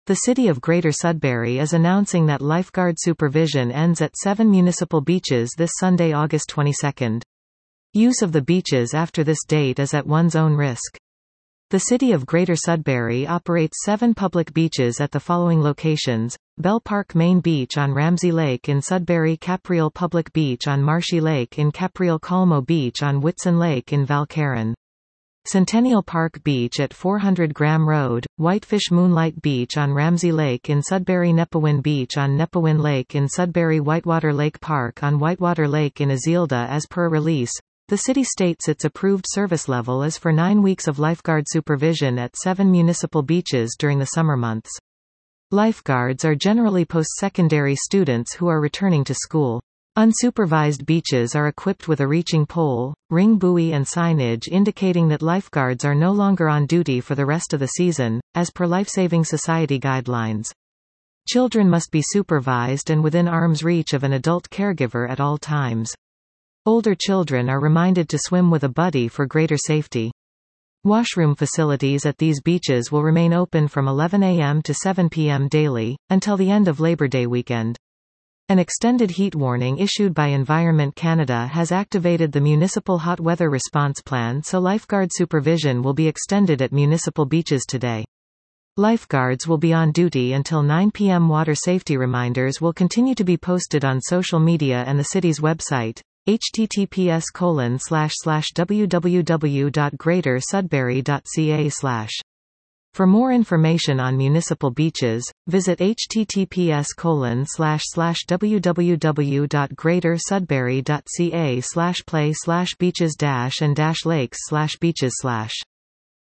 The City of Greater Sudbury is announcing that lifeguard supervision ends at 7 municipal beaches this Sunday, August 22. Use of the beaches after this date is at one's own risk. The City of Greater Sudbury operates 7 public beaches at the following locations: Bell Park Main Beach on Ramsey Lake in Sudbury, Capriel Public Beach on Marshy Lake in Capriel, Calmo Beach on Whitson Lake in Valcaron, Centennial Park Beach at 400 Graham Road, Whitefish Moonlight Beach on Ramsey Lake in Sudbury, Nepean Beach on Nepean Lake in Sudbury, Whitewater Lake Park on Whitewater Lake in Azilda. As per release, the city states its approved service level is for 9 weeks of lifeguard supervision at 7 municipal beaches during the summer months. Lifeguards are generally post-secondary students who are returning to school. Unsupervised beaches are equipped with a reaching pole, ring buoy and signage indicating that lifeguards are no longer on duty for the rest of the season, as per Lifesaving Society guidelines. Children must be supervised and within arm's reach of an adult caregiver at all times. Older children are reminded to swim with a buddy for greater safety. Washroom facilities at these beaches will remain open from 11 a.m. to 7 p.m. daily, until the end of Labor Day weekend. An extended heat warning issued by Environment Canada has activated the Municipal Hot Weather Response Plan, so lifeguard supervision will be extended at municipal beaches today. Lifeguards will be on duty until 9 p.m. Water safety reminders will continue to be posted on social media and the city's website, https://www.greatersudbury.ca/. For more information on municipal beaches, visit https://www.greatersudbury.ca/play/beaches-and-lakes/beaches/.